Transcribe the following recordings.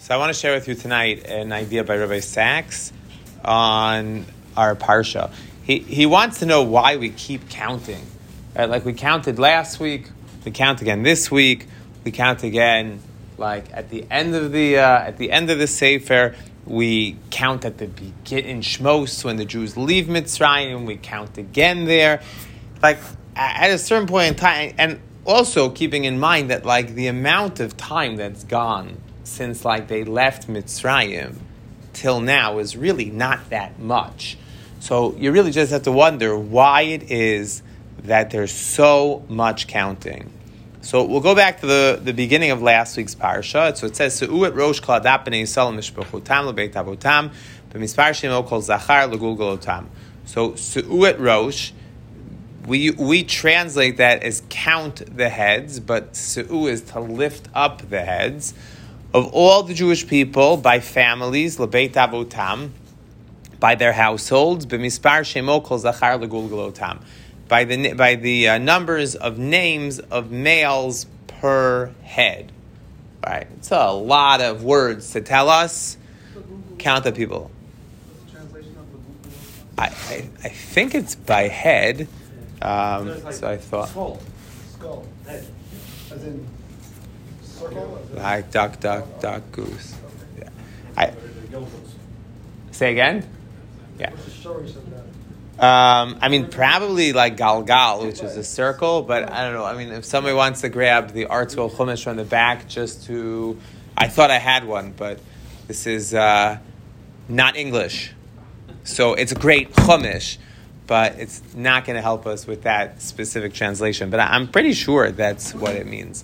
So I want to share with you tonight an idea by Rabbi Sachs on our parsha. He wants to know why we keep counting. Right? Like we counted last week, we count again this week, we count again like at the end of the Sefer. We count at the beginning in Shmos when the Jews leave Mitzrayim. We count again there, like at a certain point in time, and also keeping in mind that like the amount of time that's gone since like they left Mitzrayim till now is really not that much. So you really just have to wonder why it is that there's so much counting. So we'll go back to the beginning of last week's parsha. So it says, "Seu'et rosh kol adap b'nei Yisrael mishpachotam lebeit avotam b'mispar shemo kol zachar legulgalotam." So seu'et rosh, we translate that as count the heads, but seu is to lift up the heads of all the Jewish people by families lebeit avotam, by their households b'mispar shemo kol zachar legulgalotam, by the numbers of names of males per head. Right? It's a lot of words to tell us. Count the people. What's the translation of I think it's by head. So I thought. Skull. Head. As in circle? Like duck, goose. Yeah. Say again? Yeah. What's the shorish of that? I mean, probably like Galgal, which is a circle, but I don't know. I mean, if somebody wants to grab the Art Scroll Chumash from the back I thought I had one, but this is not English. So it's a great Chumash, but it's not going to help us with that specific translation. But I'm pretty sure that's what it means.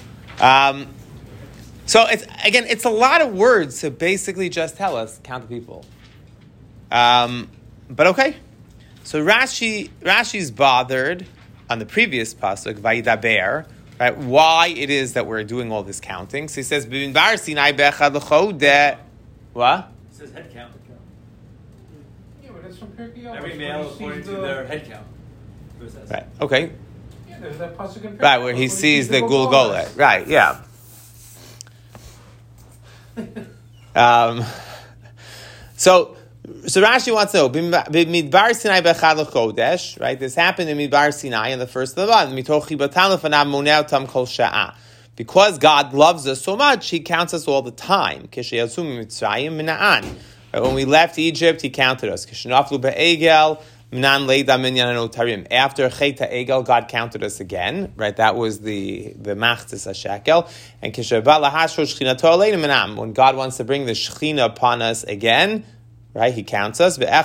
So it's a lot of words to basically just tell us, count the people. But okay. So Rashi's bothered on the previous pasuk Vayidaber, right? Why it is that we're doing all this counting? So he says, "B'midbar Sinai be'echad l'chodeh." What? It says head count. Yeah, but it's from Pirkei Avos. Every male according to their head count. Right. Okay. Yeah, there's that pasuk in Pirkei Right, where he Avos sees the Gulgolet. Right. Yeah. So Rashi wants to know, Midbar Sinai bechad l'chodesh, right? This happened in Midbar Sinai in the first of the month. Mitoch chibatam lefanav moneh otam kol sha'ah. Because God loves us so much, He counts us all the time. Kisheyatzum mitzrayim mina'an. When we left Egypt, He counted us. Kishenaflu be'egel minan leida minyan anotarim. After Chet ha'egel, God counted us again, right? That was the machzis hashekel. And kisheba lahashro shchinato aleinu minam. When God wants to bring the shechina upon us again, right, He counts us. On the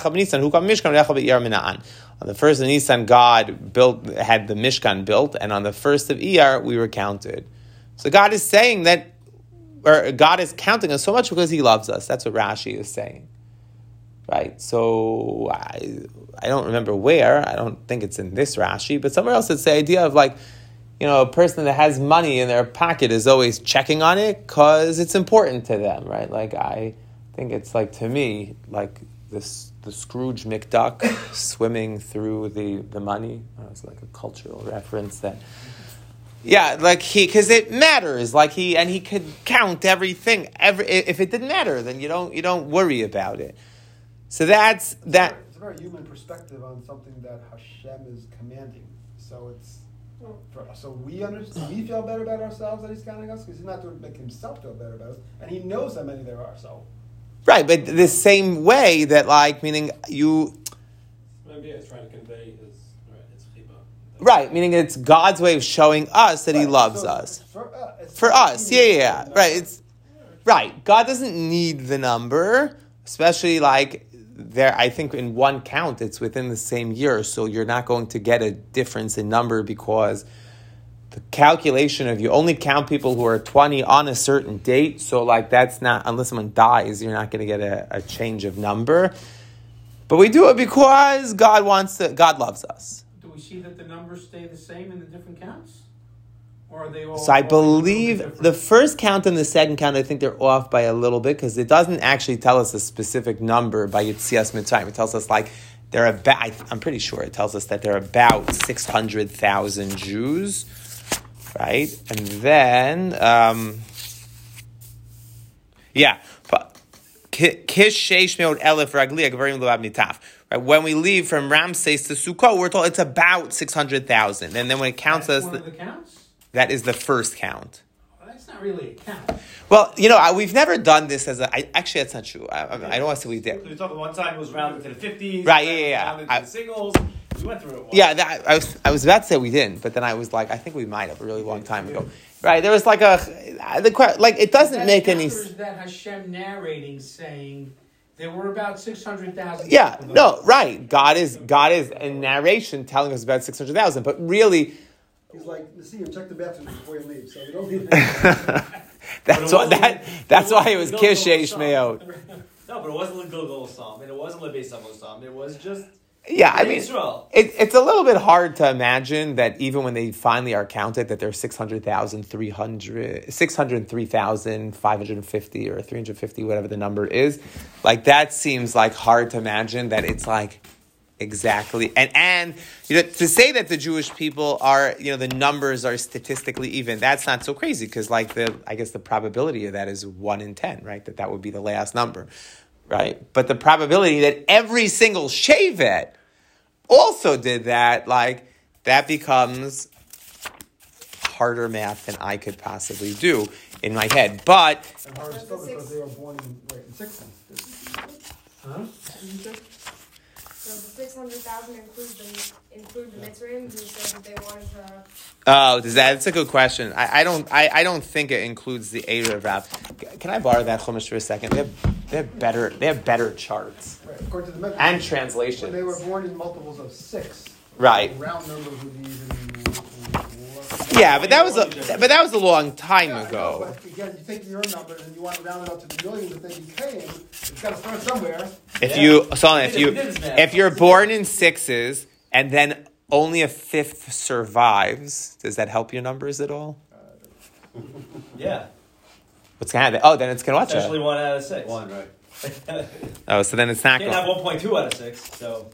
first of Nisan, God had the Mishkan built, and on the first of Iyar, we were counted. So God is saying that, or God is counting us so much because He loves us. That's what Rashi is saying, right? So I don't remember where. I don't think it's in this Rashi, but somewhere else it's the idea of like, a person that has money in their pocket is always checking on it because it's important to them, right? Like I think it's like, to me, like the Scrooge McDuck swimming through the money. It's like a cultural reference that, like because it matters. Like he could count everything. If it didn't matter, then you don't worry about it. So that's that. It's a very human perspective on something that Hashem is commanding. So we understand. We feel better about ourselves that He's counting us because He's not doing to make Himself feel better about us, and He knows how many there are. So. Right, but the same way that, like, meaning you... Maybe it's trying to convey his chibah. Right, meaning it's God's way of showing us that He loves us. For us, yeah. Right, right. God doesn't need the number, especially, like, I think in one count, it's within the same year, so you're not going to get a difference in number because the calculation of you only count people who are 20 on a certain date, so like that's not, unless someone dies, you're not going to get a change of number. But we do it because God loves us. Do we see that the numbers stay the same in the different counts? Or are they all... So I believe the first count and the second count, I think they're off by a little bit because it doesn't actually tell us a specific number by Yetzias Mitzrayim. It tells us like they're about, I'm pretty sure it tells us that there are about 600,000 Jews. Right? And then, Yeah. Kish sheish meod elef ragli agvarim lo'ab nitaf. Right. When we leave from Ramses to Sukkot, we're told it's about 600,000. And then when it counts That's us, one of the counts? that is the first count. Well, that's not really a count. Well, we've never done this as actually, that's not true. I don't want to say we did. We talked one time it was rounded to the 50s. Right, yeah. Rounded to the singles. We went through it once. Yeah, I was about to say we didn't, but then I was like, I think we might have a really long time ago. Right, there was like it doesn't make any sense. That Hashem narrating saying there were about 600,000. Yeah, no, right. God is in narration telling us about 600,000, but really, He's like, Nassim, check the bathroom before you leave, so you don't need that's why it was Kishesh Meot. No, but it wasn't the Gilgal Psalm, and it wasn't the Beis Savo Psalm. It was just Yeah, I mean, Israel. It's a little bit hard to imagine that even when they finally are counted, that there's 603,550 or 350, whatever the number is. Like, that seems like hard to imagine that it's like exactly. And to say that the Jewish people are, the numbers are statistically even, that's not so crazy because I guess the probability of that is 1 in 10, right? That would be the last number. Right? But the probability that every single Shevet also did that, that becomes harder math than I could possibly do in my head. But And harder still because they were born in 6 months. Huh? So the 600,000 include the Mitzrayim who said that they wanted to. oh, that's a good question. I don't think it includes the Erev Rav. Can I borrow that Chumash for a second? They have better charts Right, according to the Midrash. and translations. When they were born in multiples of 6. Right. Round numbers would be even. Yeah, but that was a long time Yeah, I know, ago. but again, you take your numbers and you want to round it up to the millions that they became. It's got to start somewhere. If you're born in 6s and then only a 5th survives, does that help your numbers at all? Yeah. What's gonna happen? Oh, then it's gonna watch Essentially it. 1 out of 6. One, right. Oh, so then it's not Can't have going. 1.2 out of 6, so.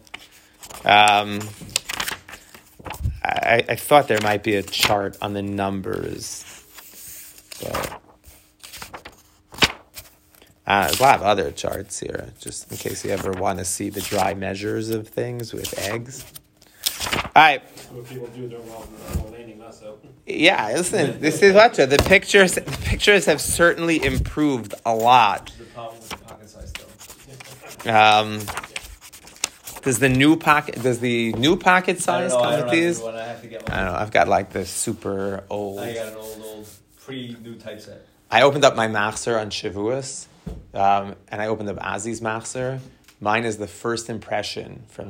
I thought there might be a chart on the numbers, but there's a lot of other charts here, just in case you ever want to see the dry measures of things with eggs. All right. What people do during while landing us out. Yeah, listen, this is Vacha. The pictures have certainly improved a lot. The problem with the pocket size, though. Does the new pocket size come with these? I have to get one. I don't know. I've got like the super old. I got an old pre-new typeset. I opened up my Machzer on Shavuos, and I opened up Azi's Machzer. Mine is the first impression from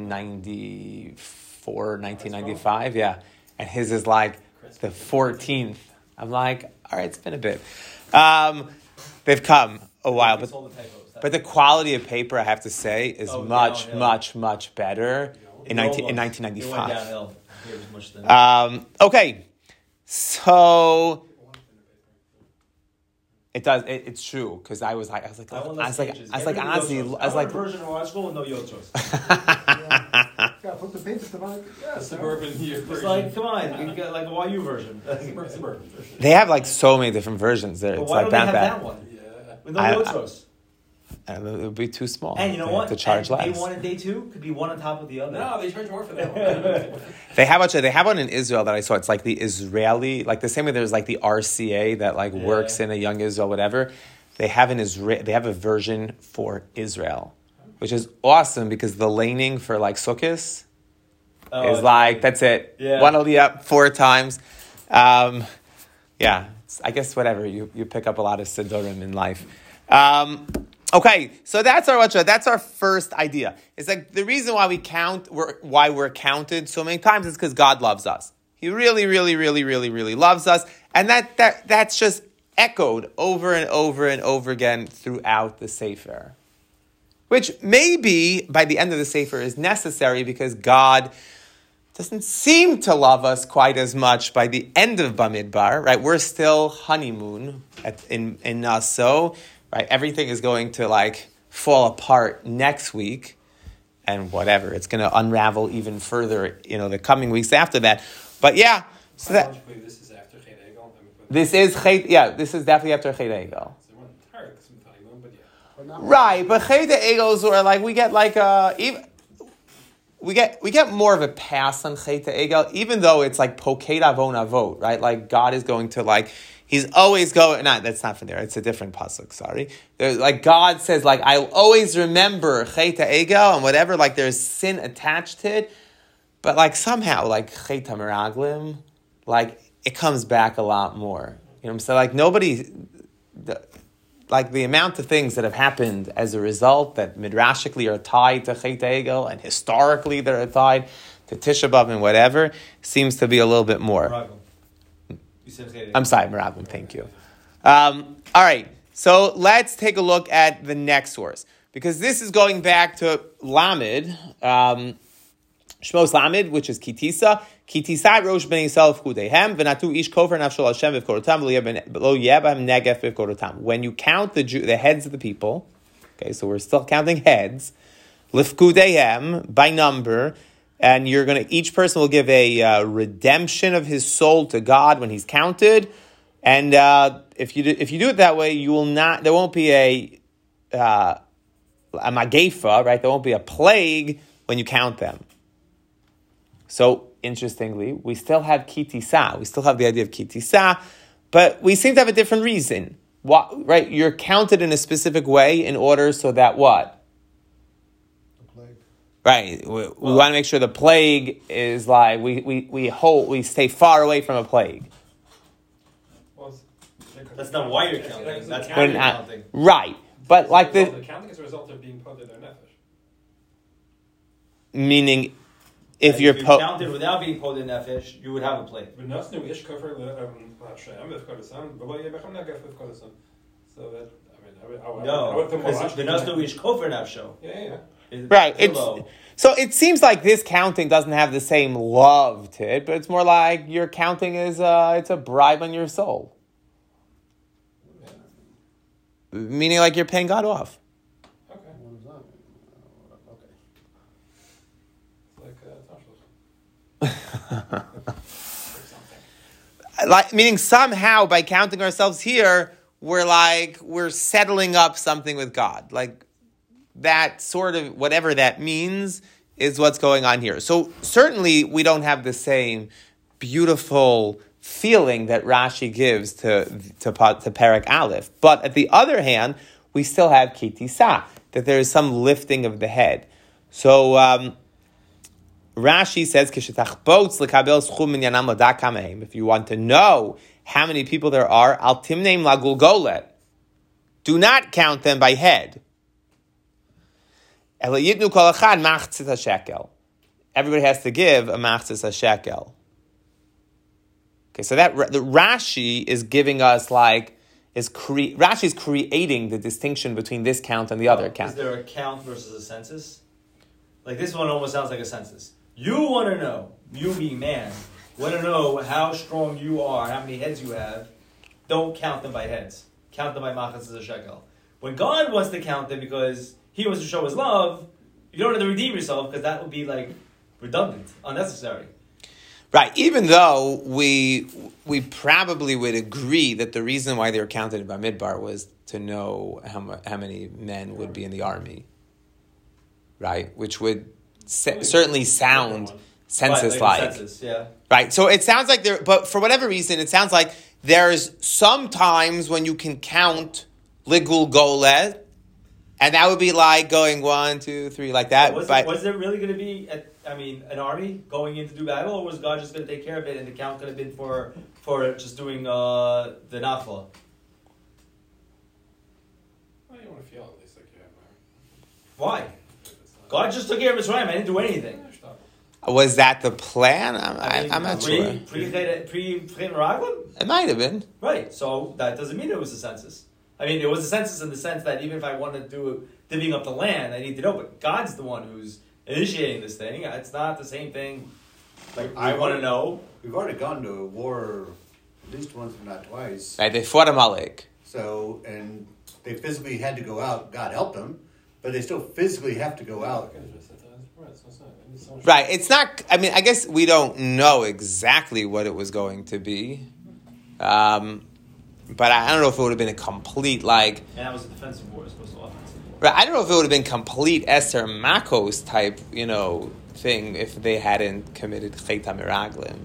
1994, 1995. Yeah, and his is like the 14th. I'm like, all right, it's been a bit. They've come a while, but the quality of paper, I have to say, is much better in 1995. It went downhill. It was much thinner. Okay, so it does. It's true because I was like, Ozzy. version of our school with no Yochos. Yeah, put the pages to my. Yeah, Suburban here. It's like, come on, we got like a YU version. Suburban version. They have like so many different versions there. But It's why like don't they have bad. that one? Yeah. With no Yochos. It would be too small. And you know They what? have to charge and less. day 1 and day 2 could be one on top of the other. No, they charge more for that one. They have one in Israel that I saw. It's like the Israeli, like the same way there's like the RCA that like works in a young Israel, whatever. They have They have a version for Israel, which is awesome because the laning for like Sukkot is like that's it. Yeah. 1 aliyah 4 times. Yeah, I guess whatever you pick up a lot of siddurim in life. Okay, so that's our first idea. It's like the reason why why we're counted so many times is because God loves us. He really, really, really, really, really loves us, and that's just echoed over and over and over again throughout the Sefer, which maybe by the end of the Sefer is necessary because God doesn't seem to love us quite as much by the end of Bamidbar, right? We're still honeymoon in Naso. Right, everything is going to like fall apart next week, and whatever it's going to unravel even further. The coming weeks after that. But yeah, so This is after Chet Egel. this is definitely after Chet Egel. So one tired, but not Right, but Chet Egels are like we get like even we get more of a pass on Chet Egel, even though it's like Poked Avon Avot, right? Like God is going to like He's always going. No, that's not from there. It's a different pasuk. Sorry, like God says, like I'll always remember Chet Egel and whatever. Like there's sin attached to it, but like somehow like Chet Meraglim, like it comes back a lot more. You know what I'm saying? Like nobody. Like the amount of things that have happened as a result that midrashically are tied to Chet Egel and historically that are tied to Tisha B'Av and whatever seems to be a little bit more. I'm sorry, Merabim, thank you. All right, so let's take a look at the next source because this is going back to Lamed, Shmos Lamed, which is Kitisa. Kitisat Rosh Ben Yisrael V'chudehem V'natu Ish Kofer Nafshol Hashem V'vkorotam Lo Yebam Negef V'vkorotam. When you count the heads of the people, okay, so we're still counting heads, Lifkudehem by number, and you're going to each person will give a redemption of his soul to God when he's counted, and if you do it that way, you will not. There won't be a magefa, right? There won't be a plague when you count them. So, interestingly, we still have kitisa. We still have the idea of kitisa, but we seem to have a different reason. What, right? You're counted in a specific way in order so that what? the plague. Right. We want to make sure the plague is like, we stay far away from a plague. Well, That's not why you're counting. That's how When you're not- counting. Right. But like the the, counting is a result of being put in their nefesh. meaning if And you're counted without being pulled in nefesh, you would have a plague. V'nasnu ish kofer Hashem v'vkorotam v'lo yebechem negef v'vkorotam. So that I No, would think more because the logically. nasnu ish kofer nafsho. Yeah. right. Hello. So it seems like this counting doesn't have the same love to it, but it's more like your counting is it's a bribe on your soul. Meaning like you're paying God off. Okay. What is that? Okay. It's like Like meaning somehow by counting ourselves here, we're settling up something with God. Like that sort of whatever that means is what's going on here. So certainly we don't have the same beautiful feeling that Rashi gives to Perek Aleph. But at the other hand, we still have Kitisa, that there is some lifting of the head. So Rashi says, if you want to know how many people there are, al timneim lagulgolet. Do not count them by head. Everybody has to give a machzis shekel. Okay, so that the Rashi is giving us Rashi is creating the distinction between this count and the other count. Is there a count versus a census? Like this one almost sounds like a census. You want to know, you being man, want to know how strong you are, how many heads you have. Don't count them by heads. Count them by machzis a shekel. When God wants to count them because He wants to show His love, you don't have to redeem yourself because that would be like redundant, unnecessary. Right, even though we probably would agree that the reason why they were counted in Bamidbar was to know how many men would be in the army, right? Which would certainly sound census-like. Like census, yeah. Right, so it sounds like but for whatever reason, it sounds like there's some times when you can count ligul golet, and that would be like going 1, 2, 3, like that. Was there really going to be, an army going in to do battle, or was God just going to take care of it, and the count could have been for just doing the nafla? well, you want to feel at least like you have Why? God just took care of Mitzrayim. I didn't do anything. Was that the plan? I'm not sure. Pre-Meraglim? It might have been. Right. So that doesn't mean it was a census. I mean, it was a census in the sense that even if I wanted to do divvying up the land, I need to know. But God's the one who's initiating this thing. It's not the same thing. Like, I want to know. We've already gone to war at least once, if not twice. Right, they fought Amalek. So, and they physically had to go out. God helped them, but they still physically have to go out. Right, it's not, I mean, I guess we don't know exactly what it was going to be. But I don't know if it would have been a complete, And that was a defensive war as opposed to offensive. Right, I don't know if it would have been complete Esther Makos type, thing if they hadn't committed Chet HaMeraglim,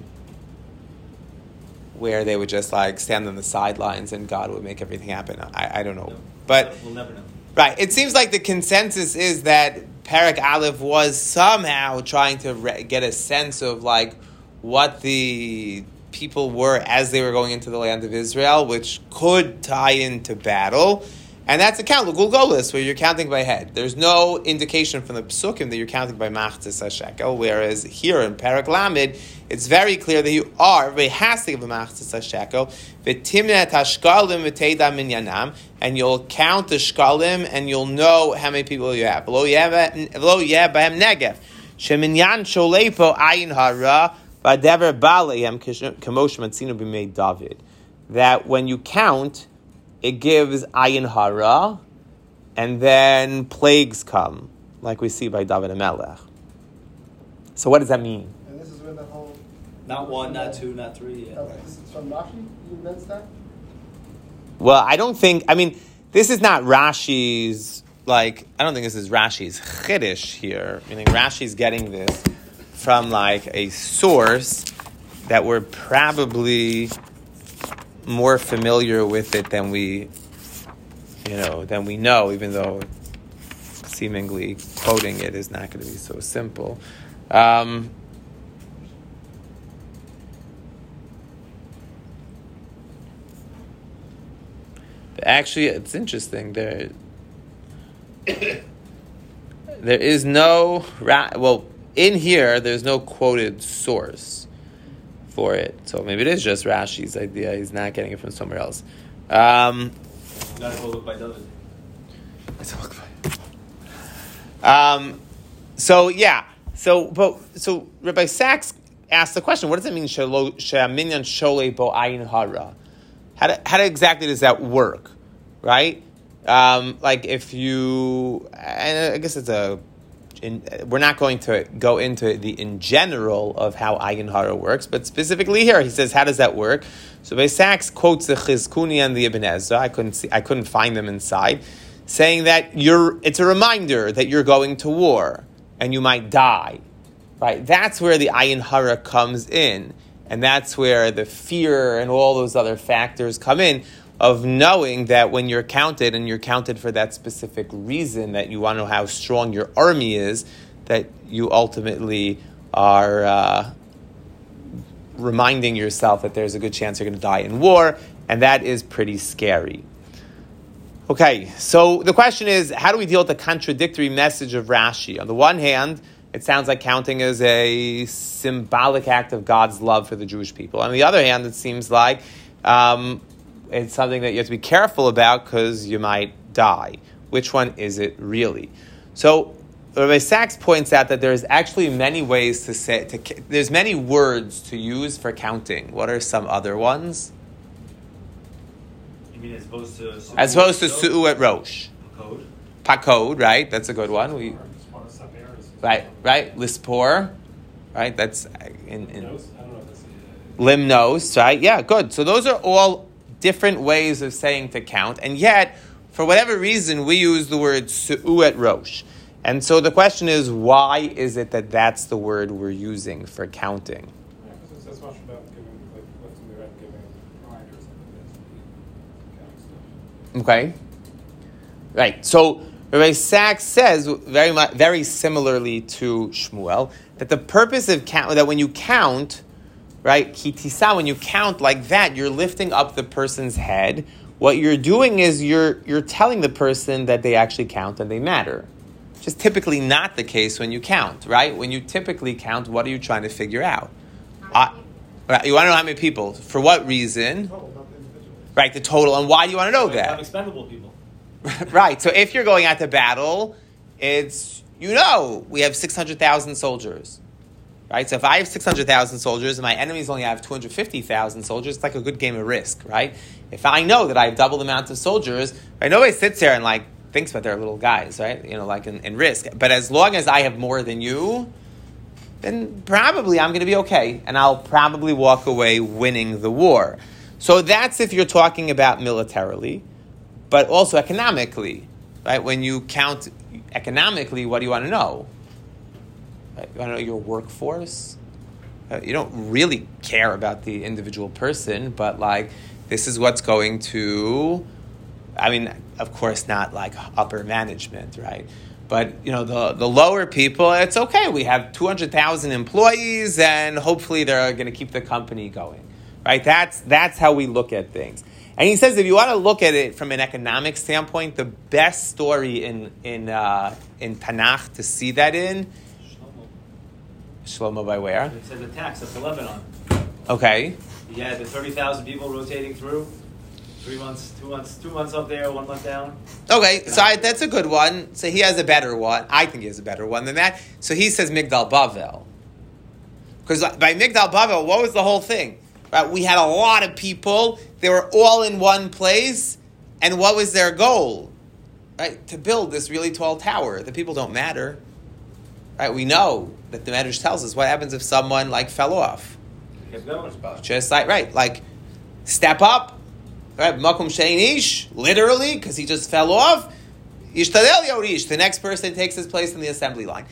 where they would just stand on the sidelines and God would make everything happen. I don't know, but we'll never know. Right, it seems like the consensus is that Perek Aleph was somehow trying to get a sense of what the people were as they were going into the land of Israel, which could tie into battle. And that's a count, L'Gul Golis, where you're counting by head. There's no indication from the Psukim that you're counting by Machzis HaShekel, whereas here in Perek Lamed, it's very clear that everybody has to give a Machzis HaShekel, V'timnet HaShkalim V'teida Minyanam, and you'll count the Shkalim, and you'll know how many people you have. V'lo yeh b'hem negef, sheminyan sholeipo ayin hara, v'adever ba'leihem k'mosh matzinu b'mei David. That when you count, it gives ayin hara, and then plagues come, like we see by David HaMelech. So what does that mean? And this is where the whole... Not 1, not 2, not 3. Yeah. This is from Rashi? You invents that? Well, I don't think... this is not Rashi's... I don't think this is Rashi's Chiddush here. Meaning Rashi's getting this from, a source that we're probably more familiar with it than we know, even though seemingly quoting it is not going to be so simple. Actually, it's interesting. There is no... in here, there's no quoted source for it. So maybe it is just Rashi's idea. He's not getting it from somewhere else. Gotta go look by David. So Rabbi Sachs asked the question, what does it mean, she'aminyan sholei bo ayin hara? How exactly does that work, right? If you, and I guess we're not going to go into the in general of how ayin hara works, but specifically here, he says, how does that work? So Rabbi Sachs quotes the Chizkuni and the Ibn Ezra. I couldn't find them inside, saying that it's a reminder that you're going to war and you might die, right? That's where the ayin hara comes in, and that's where the fear and all those other factors come in, of knowing that when you're counted, and you're counted for that specific reason, that you want to know how strong your army is, that you ultimately are reminding yourself that there's a good chance you're going to die in war, and that is pretty scary. Okay, so the question is, how do we deal with the contradictory message of Rashi? On the one hand, it sounds like counting is a symbolic act of God's love for the Jewish people. On the other hand, it seems like it's something that you have to be careful about because you might die. Which one is it really? So Rabbi Sachs points out that there's actually many ways there's many words to use for counting. What are some other ones? You mean as opposed to su'u at Rosh? Pakod. Pakod, right? That's a good one. Right. Lispor, right? That's in Limnos, right? Yeah, good. So those are all different ways of saying to count, and yet, for whatever reason, we use the word su'u at Rosh. And so the question is, why is it that that's the word we're using for counting? Yeah, because it says much about giving, lifting the red, giving reminders of Okay. Right. So Rabbi Sachs says very similarly to Shmuel that the purpose of that when you count, right, kitisa, when you count like that, you're lifting up the person's head. What you're doing is you're telling the person that they actually count and they matter. Which is typically not the case when you count, right? When you typically count, what are you trying to figure out? Right, you want to know how many people. For what reason? Right, the total. And why do you want to know that? Have expendable people. Right, so if you're going out to battle, it's, we have 600,000 soldiers. Right, so if I have 600,000 soldiers and my enemies only have 250,000 soldiers, it's like a good game of Risk, right? If I know that I have double the amount of soldiers, right, nobody sits there and thinks about their little guys, right? In Risk. But as long as I have more than you, then probably I'm going to be okay, and I'll probably walk away winning the war. So that's if you're talking about militarily, but also economically, right? When you count economically, what do you want to know? Right? You want to know your workforce? You don't really care about the individual person, but like, this is what's going to, I mean, of course, not like upper management, right? But, you know, the lower people, it's okay. We have 200,000 employees, and hopefully they're going to keep the company going, right? That's how we look at things. And he says, if you want to look at it from an economic standpoint, the best story in Tanakh to see that in, Shlomo by where? It says the tax up to Lebanon. Okay. You had the 30,000 people rotating through. 3 months, 2 months up there, 1 month down. Okay, so that's a good one. So he has a better one. I think he has a better one than that. So he says Migdal Bavel. Because by Migdal Bavel, what was the whole thing? Right, we had a lot of people. They were all in one place. And what was their goal? Right, to build this really tall tower. The people don't matter. Right, we know that the Medrash tells us what happens if someone like fell off. Kept going. Just like step up. Right, makom sheinish, literally, because he just fell off. Yishtadel yorish, the next person takes his place in the assembly line.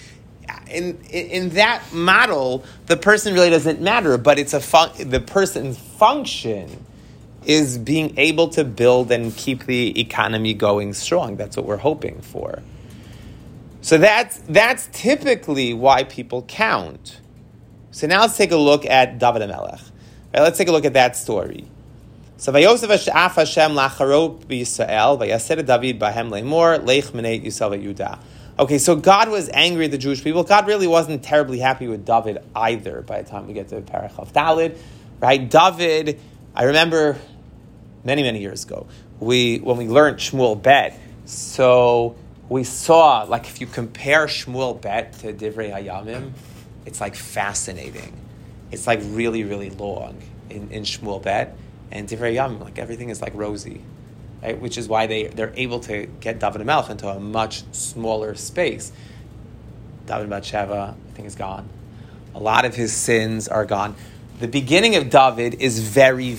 In that model, the person really doesn't matter, but it's the person's function is being able to build and keep the economy going strong. That's what we're hoping for. So that's typically why people count. So now let's take a look at David HaMelech. Right, let's take a look at that story. So Vayosef Hash'af Hashem lacharot b'Yisrael Vayaseh David b'hem leimor leich minei Yisrael v'Yehuda. Okay, so God was angry at the Jewish people. God really wasn't terribly happy with David either by the time we get to Parach of Daled. Right? David, I remember many years ago, when we learned Shmuel Bet, so we saw, like, if you compare Shmuel Bet to Divrei Hayamim, it's like fascinating. It's like really long in Shmuel Bet. And Divrei Hayamim, like everything is like rosy, right? Which is why they're able to get David HaMelech into a much smaller space. David Bathsheba, I think, is gone. A lot of his sins are gone. The beginning of David is very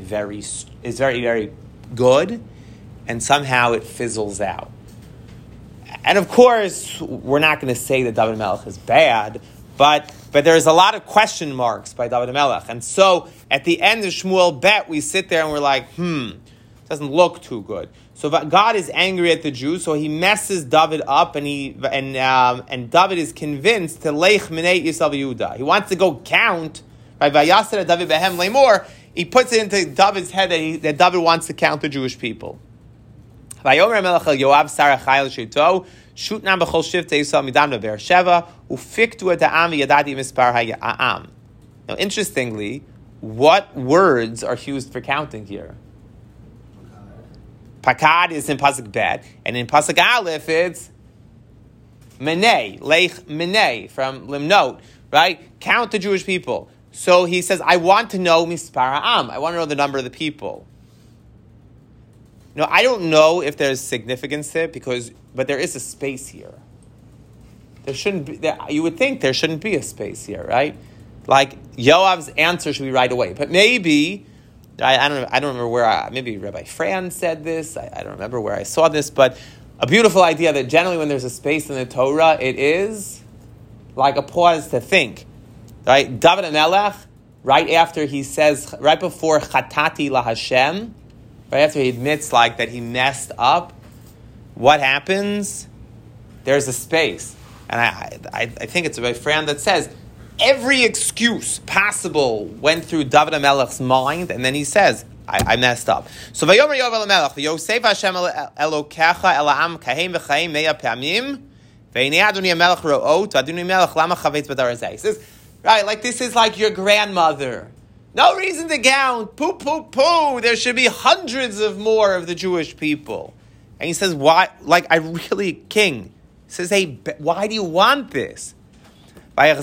good, and somehow it fizzles out. And of course, we're not going to say that David HaMelech is bad, but there's a lot of question marks by David HaMelech. And so at the end of Shmuel Bet, we sit there and we're like, doesn't look too good. So God is angry at the Jews, so he messes David up, and David is convinced to leich minei Yisrael v'Yehuda. He wants to go count, right? Vayaseh David b'hem leimor. He puts it into David's head that David wants to count the Jewish people. Vayomer HaMelech el Yoav Sarach Chayil Sheito. Shutnam b'chol shiftei Yisrael midam leBe'er Sheva ufiktu et ha'am v'yadati mispar ha'am. Now, interestingly, what words are used for counting here? Pakad is in pasuk Bet, and in pasuk Aleph it's menei, leich menei from limnot, right? Count the Jewish people. So he says, I want to know mispar ha'am. I want to know the number of the people. No, I don't know if there's significance to it but there is a space here. There shouldn't be. You would think there shouldn't be a space here, right? Like Yoav's answer should be right away, but maybe I don't remember where. Maybe Rabbi Fran said this. I don't remember where I saw this, but a beautiful idea that generally when there's a space in the Torah, it is like a pause to think, right? David HaMelech, right after he says, right before Chatati la Hashem. Right after he admits like that he messed up, what happens? There's a space. And I think it's a friend that says every excuse possible went through David HaMelech's mind, and then he says, I messed up. So Vayomer Yovel HaMelech, V'yosef Hashem Elokecha El Ha'am Kahem V'chaim Mea Pamim V'einei Adonai HaMelech Ro'ot Adonai HaMelech Lama Chavetz B'dar Hazeh. He says, right, like this is like your grandmother. No reason to count. Poo. There should be hundreds of more of the Jewish people. And he says, why? Like, I really, king. He says, hey, why do you want this? But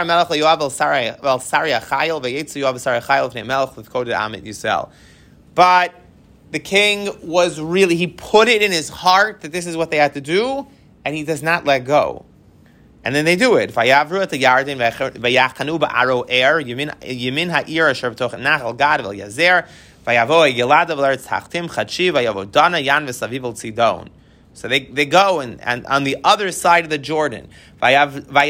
the king was really, he put it in his heart that this is what they had to do, and he does not let go. And then they do it. Vayavru et Yarden vayachanu ba'aro er yamin ha'ir asher b'toch nachal Gad v'el Yazer vayavo Yelada v'leretz Tachtim Chadshi vayavo Dana Yan v'saviv el Tzidon So they go and on the other side of the Jordan. And they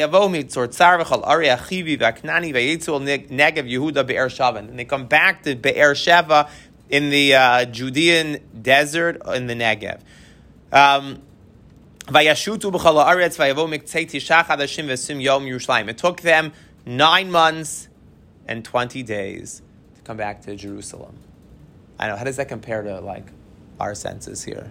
come back to Be'er Sheva in the Judean desert in the Negev. It took them 9 months and 20 days to come back to Jerusalem. I know, how does that compare to like our census here?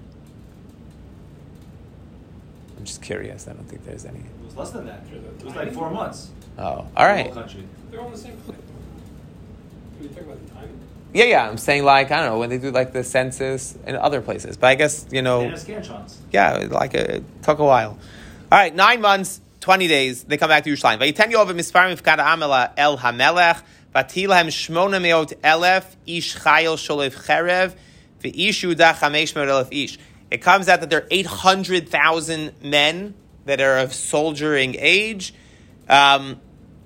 I'm just curious. I don't think there's any. It was less than that. It was like 4 months. Oh, all The right. whole country. They're all the same thing. Can you talk about the time? Yeah. I'm saying like, I don't know, when they do like the census in other places. But I guess, They didn't have scantrons. yeah, like it took a while. All right, 9 months, 20 days, they come back to Yerushalayim. Vayiten Yoav misparim mifkad ha'amel el hamelech, v'atilahem 800,000 ish chayil sholev cherev, v'ish Yehuda 500,000 ish. It comes out that there are 800,000 men that are of soldiering age, and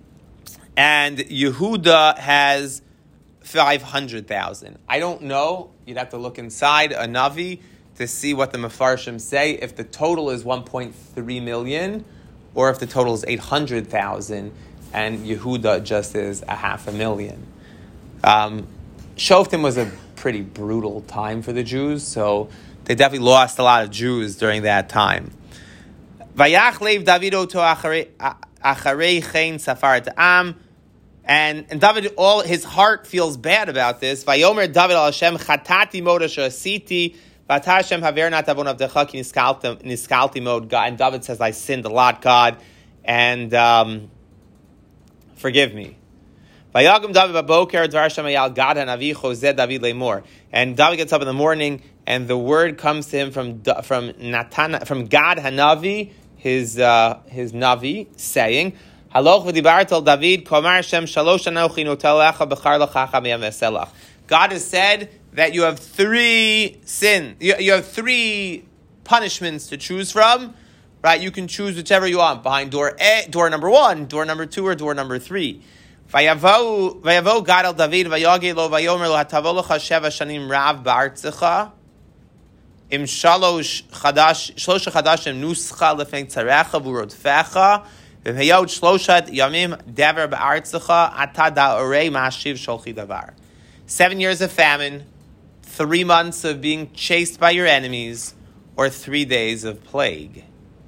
Yehuda has 500,000. I don't know. You'd have to look inside a Navi to see what the Mefarshim say, if the total is 1.3 million, or if the total is 800,000, and Yehuda just is 500,000. Shoftim was a pretty brutal time for the Jews, so they definitely lost a lot of Jews during that time. Vayach leiv Davido to acharei chen safaret am, and David, all his heart feels bad about this. Vayomer David al Hashem chatati moda shasiti v'ata Hashem haver nat avon avdecha ki niskalti mod. And David says, I sinned a lot, God, and forgive me. Vayagam David baboker dvar Hashem ayal Gad hanavi choseh David leimor. And David gets up in the morning, and the word comes to him from Gad Hanavi, his Navi, saying, Haloch v'dibartel David, komar Hashem shalosh anochi notelecha b'char l'chacha miyam eselach. God has said that you have 3 sins. You have 3 punishments to choose from. Right? You can choose whichever you want. Behind door number 1, door number 2, or door number 3. Vayavo Gad el David vayage lo vayomer lo hatavo lecha 7 shanim rav ba'artzecha im shlosh chadashim nuscha lefnei tzarecha v'rodfecha v'hayot shloshat yamim dever ba'artzecha ata da'orei ma'ashiv sholchi davar. 7 years of famine, 3 months of being chased by your enemies, or 3 days of plague.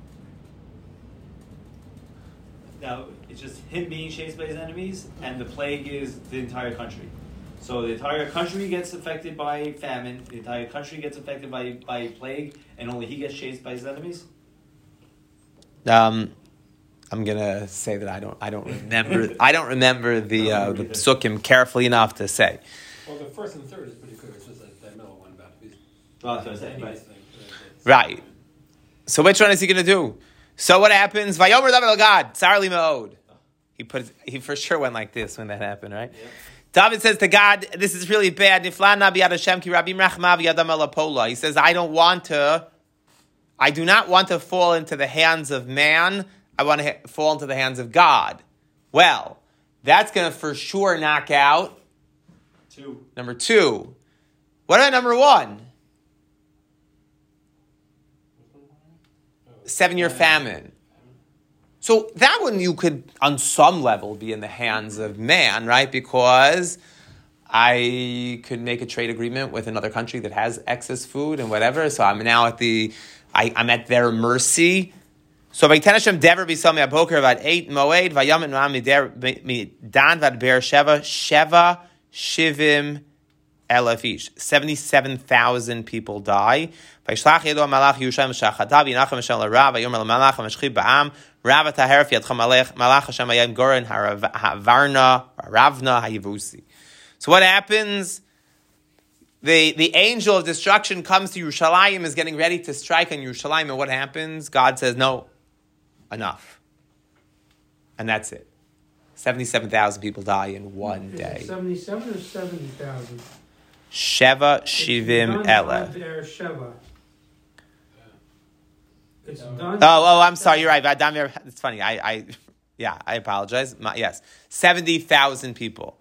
Now, it's just him being chased by his enemies, and the plague is the entire country. So the entire country gets affected by famine, the entire country gets affected by plague, and only he gets chased by his enemies? I'm gonna say that I don't remember the psukim carefully enough to say. Well, the first and third is pretty clear. It's just that middle one about to be. Oh, that's what I said. Right. Right. So which one is he gonna do? So what happens? Vayomer David God, Tsar li me'od. He for sure went like this when that happened, right? Yeah. David says to God, this is really bad. He says, I do not want to fall into the hands of man. I want to fall into the hands of God. Well, that's going to for sure knock out 2. Number 2. What about number 1? 7-year famine. So that one you could, on some level, be in the hands of man, right? Because I could make a trade agreement with another country that has excess food and whatever. So I'm now I'm at their mercy. So Vayiten Hashem dever b'sami aboker about 8 moed vayamin ma'am midan vad be'er sheva shivim elef ish. 77,000 people die. Vayishlach yedo malach Yerushalayim shachadav yinachem Hashem l'rav vayomer l'malach hameshchib ba'am rav ataheref yadcha malach Hashem hayim goren havarna ravna hayivusi. So what happens? The angel of destruction comes to Yerushalayim, is getting ready to strike on Yerushalayim, and what happens? God says, no, enough. And that's it. 77,000 people die in one day. 77 or 70,000? Sheva Shivim Elef. Sheva. It's done. Oh, I'm sorry. You're right. It's funny. I apologize. Yes, 70,000 people.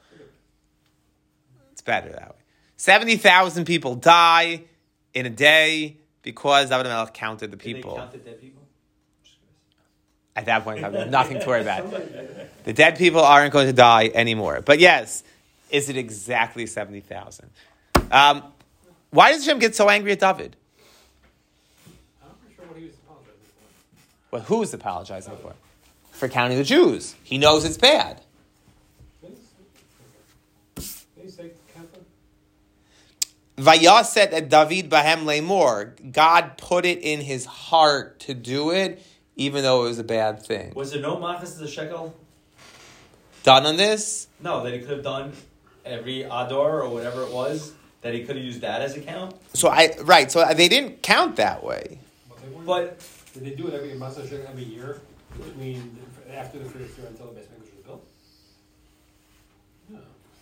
It's better that way. 70,000 people die in a day because David HaMelech counted the Did they people. count the dead people? At that point, I have nothing to worry about. The dead people aren't going to die anymore. But yes, is it exactly 70,000? Why does Hashem get so angry at David? I'm not sure what he was apologizing for. Well, who is apologizing for? For counting the Jews. He knows it's bad. Did he say count them? Vayaset at David Bahem Lemor. God put it in his heart to do it, even though it was a bad thing. Was there no machas to the shekel? Done on this? No, that he could have done every ador or whatever it was. That he could have used that as a count. So they didn't count that way. But Did they do it every year between after the first year until the base English was built? No.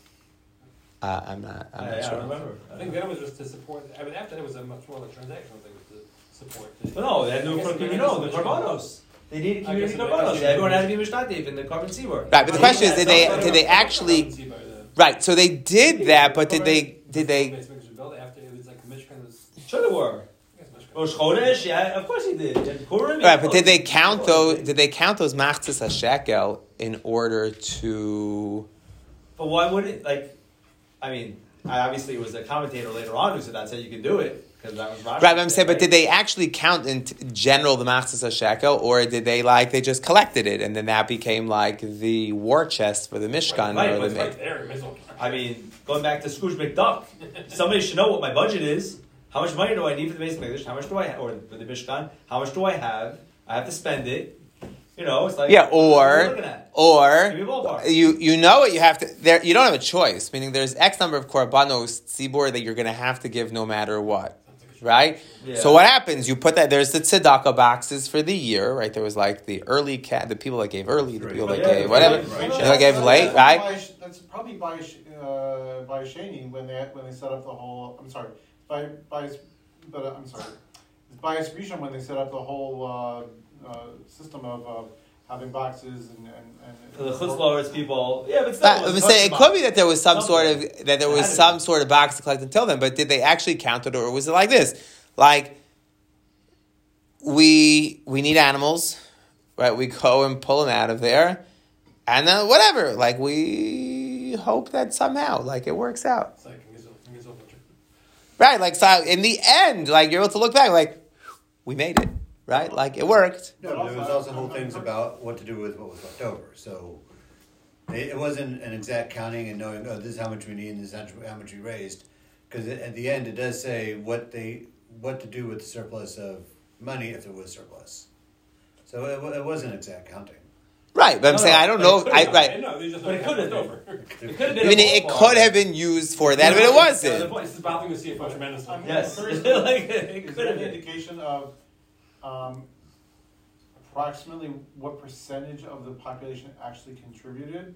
I'm not I don't sure. remember. I think that was just to support. I mean, after that was a much more like transactional thing to support. But no, they had no the korbanos. They needed community korbanos. Everyone had to be mishtatif in the carbon seawar. Right, but the question is, did they actually? Right, so they did that, but did they? After it was like Mishkan was. Sure they were. Rosh Chodesh, yeah, of course he did. Right, but did they count those? Did they count those machzis hashekel in order to? But why would it? Obviously it was a commentator later on who said that's how you could do it because that was Rashi. Right, but I'm saying, but did they actually count in general the machzis hashekel, or did they just collected it and then that became like the war chest for the Mishkan? Right there. I mean, going back to Scrooge McDuck, somebody should know what my budget is. How much money do I need for the base of English? How much do I have, or for the Mishkan? How much do I have? I have to spend it. It's like yeah, what are you looking at? Give me a ballpark. you know what you have to. There, you don't have a choice. Meaning, there's X number of korbanos tzibur that you're going to have to give no matter what. Right? Yeah. So what happens? You put that, there's the tzedakah boxes for the year, right? There was like the early the people that gave early, the people that gave whatever, they gave late, right? That's probably by Shani when they set up the whole. I'm sorry, by Bias Rishon when they set up the whole system of having boxes and For the chutzlars people, yeah, but still, But I'm saying it could be that there was some sort of box to collect until then, but did they actually count it, or was it like this? Like we need animals, right? We go and pull them out of there, and then whatever. Like we hope that somehow, like it works out, It's like right? Like so, in the end, like you're able to look back, like we made it, right? Like it worked. No, but there was also whole things about what to do with what was left over. So it wasn't an exact counting and knowing, this is how much we need and this is how much we raised. Because at the end, it does say what to do with the surplus of money if there was surplus. So it wasn't exact counting. Right, but I'm saying I don't know. Right. No, they just But it could have over. It could have been. I mean, it could have been used for that, but it wasn't. This is about to see if tremendous. Yes. Is Like, there it an could have been. indication of approximately what percentage of the population actually contributed?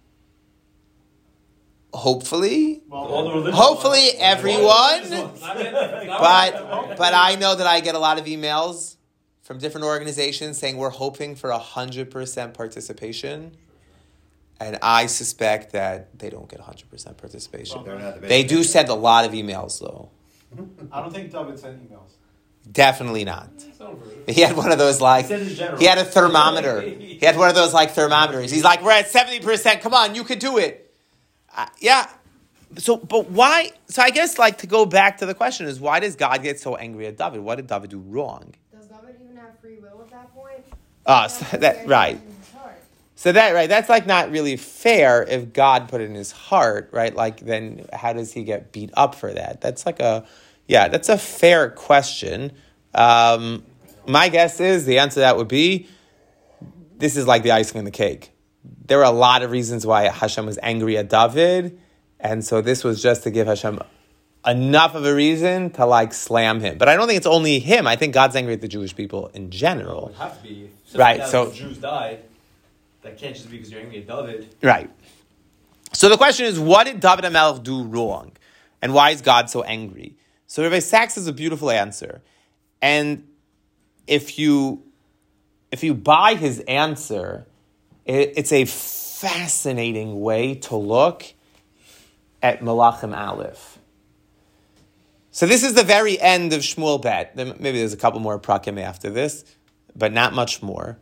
Hopefully, All the religious hopefully ones. everyone. But But I know that I get a lot of emails from different organizations saying we're hoping for 100% participation, and I suspect that they don't get 100% participation. They're not the They basic do data. send a lot of emails, though. I don't think David sent emails. Definitely not. He had one of those like He said in general. he had a thermometer. He had one of those like thermometers. He's like, we're at 70%. Come on, you could do it. Yeah. So, but why? So I guess like to go back to the question is why does God get so angry at David? What did David do wrong? Does David even have free will at that point? So that right. So that right, that's like not really fair if God put it in his heart, right? Like then how does he get beat up for that? That's like that's a fair question. My guess is the answer to that would be this is like the icing on the cake. There were a lot of reasons why Hashem was angry at David, and so this was just to give Hashem enough of a reason to like slam him. But I don't think it's only him. I think God's angry at the Jewish people in It general. would have to be. Right, so- the Jews died. That can't just be because you're angry at David. Right. So the question is, what did David HaMelech do wrong? And why is God so angry? So Rabbi Sachs has a beautiful answer. And if you buy his answer, it's a fascinating way to look at Malachim Aleph. So this is the very end of Shmuel Bet. Maybe there's a couple more prakim after this, but not much more.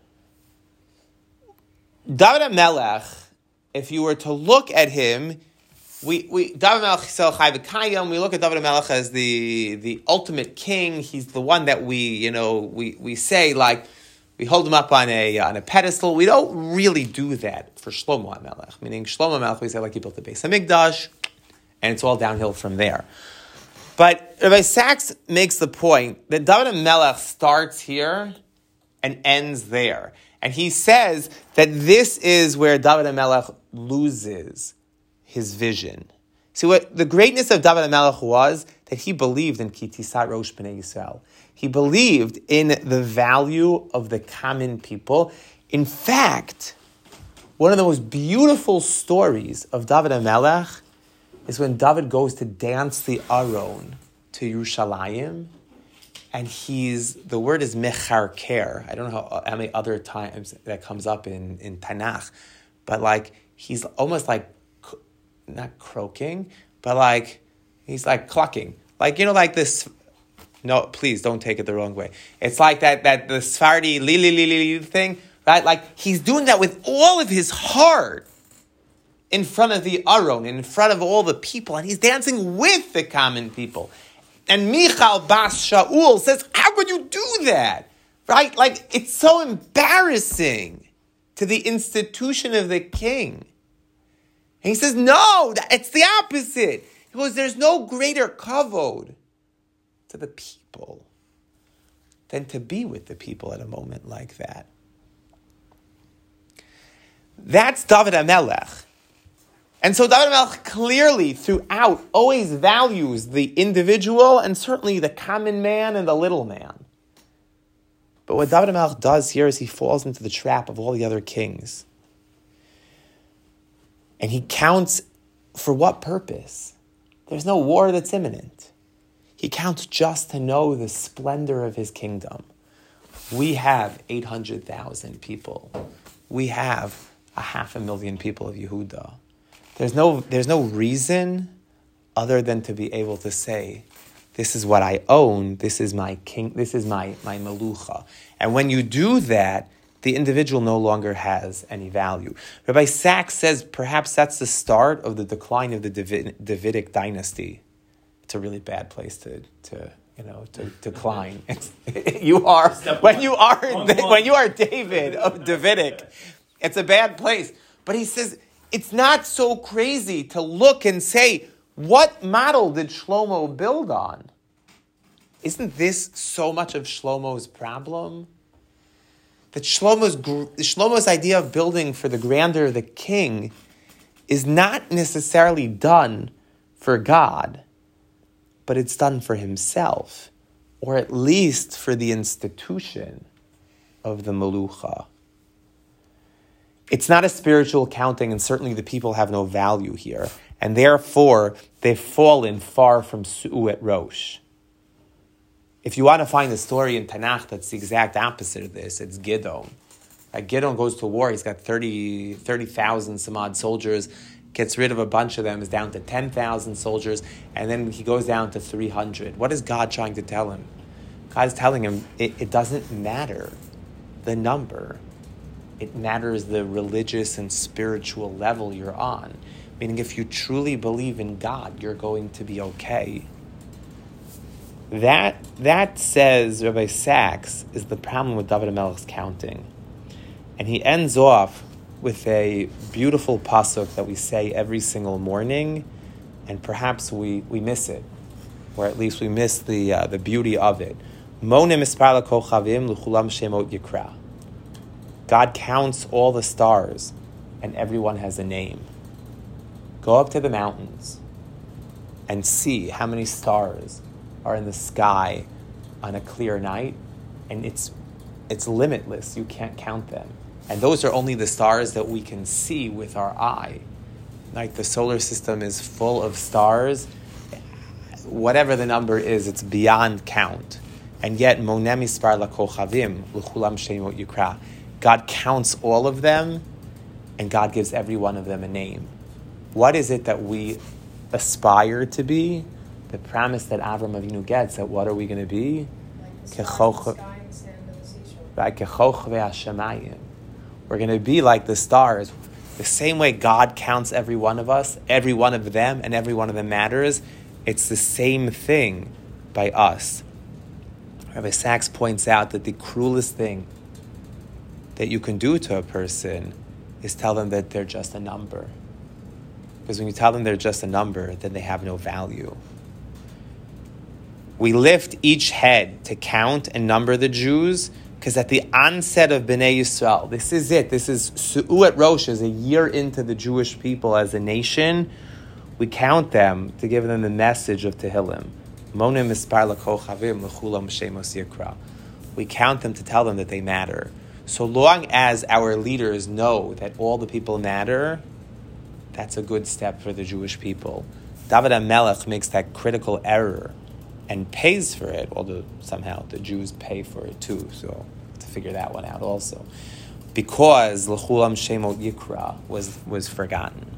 David HaMelech, if you were to look at him, David HaMelech Chai V'Kayim, we look at David HaMelech as the ultimate king. He's the one that we say, like, we hold him up on a pedestal. We don't really do that for Shlomo HaMelech. Meaning Shlomo HaMelech, we say, like, he built the Beis HaMikdash, and it's all downhill from there. But Rabbi Sachs makes the point that David HaMelech starts here and ends there. And he says that this is where David HaMelech loses his vision. See, what the greatness of David HaMelech was that he believed in Ki Tisat Rosh Bnei Yisrael. He believed in the value of the common people. In fact, one of the most beautiful stories of David HaMelech is when David goes to dance the Aron to Yerushalayim, and the word is mecharker. I don't know how many other times that comes up in Tanakh, but like he's almost like, not croaking, but like he's like clucking. Like, like this, no, please don't take it the wrong way. It's like that the Sephardi li thing, right? Like he's doing that with all of his heart in front of the Aron, in front of all the people, and he's dancing with the common people. And Michal Bas Shaul says, how could you do that? Right? Like, it's so embarrassing to the institution of the king. And he says, no, it's the opposite. He goes, there's no greater kavod to the people than to be with the people at a moment like that. That's David HaMelech. And so David HaMelech clearly, throughout, always values the individual and certainly the common man and the little man. But what David HaMelech does here is he falls into the trap of all the other kings. And he counts for what purpose? There's no war that's imminent. He counts just to know the splendor of his kingdom. We have 800,000 people. We have 500,000 people of Yehuda. There's no reason other than to be able to say, this is what I own, this is my king, this is my melucha. And when you do that, the individual no longer has any value. Rabbi Sachs says perhaps that's the start of the decline of the Davidic dynasty. It's a really bad place to decline. You are when you are David of Davidic, it's a bad place. But he says it's not so crazy to look and say, what model did Shlomo build on? Isn't this so much of Shlomo's problem? That Shlomo's idea of building for the grandeur of the king is not necessarily done for God, but it's done for himself, or at least for the institution of the Melucha. It's not a spiritual counting, and certainly the people have no value here, and therefore they've fallen far from Su'u et Rosh. If you want to find a story in Tanakh that's the exact opposite of this, it's Gidon. Gidon goes to war, he's got 30,000 some odd soldiers, gets rid of a bunch of them, is down to 10,000 soldiers, and then he goes down to 300. What is God trying to tell him? God is telling him, it doesn't matter the number. It matters the religious and spiritual level you're on. Meaning if you truly believe in God, you're going to be okay. That says, Rabbi Sachs, is the problem with David HaMelech's counting. And he ends off with a beautiful pasuk that we say every single morning, and perhaps we miss it, or at least we miss the beauty of it. Mone mispar lakochavim l'chulam shemot yikra. God counts all the stars, and everyone has a name. Go up to the mountains and see how many stars are in the sky on a clear night, and it's limitless. You can't count them. And those are only the stars that we can see with our eye. Like the solar system is full of stars. Whatever the number is, it's beyond count. And yet, monem mispar lakochavim l'chulam shemot yikra. God counts all of them, and God gives every one of them a name. What is it that we aspire to be? the promise that Avram Avinu gets, that what are we going to be? Like the stars in the sky and the sand of the seashore. Right? Kechovchevei hashamayim. We're going to be like the stars. The same way God counts every one of us, every one of them, and every one of them matters, it's the same thing by us. Rabbi Sachs points out that the cruelest thing that you can do to a person is tell them that they're just a number. Because when you tell them they're just a number, then they have no value. We lift each head to count and number the Jews, because at the onset of Bnei Yisrael, this is it. This is Su'at Rosh, is a year into the Jewish people as a nation. We count them to give them the message of Tehillim. Monim mispar lakochavim lechulam shemos yikra. We count them to tell them that they matter. So long as our leaders know that all the people matter, that's a good step for the Jewish people. David HaMelech makes that critical error and pays for it, although somehow the Jews pay for it too, so to figure that one out also. Because L'chulam Shemot Yikra was forgotten.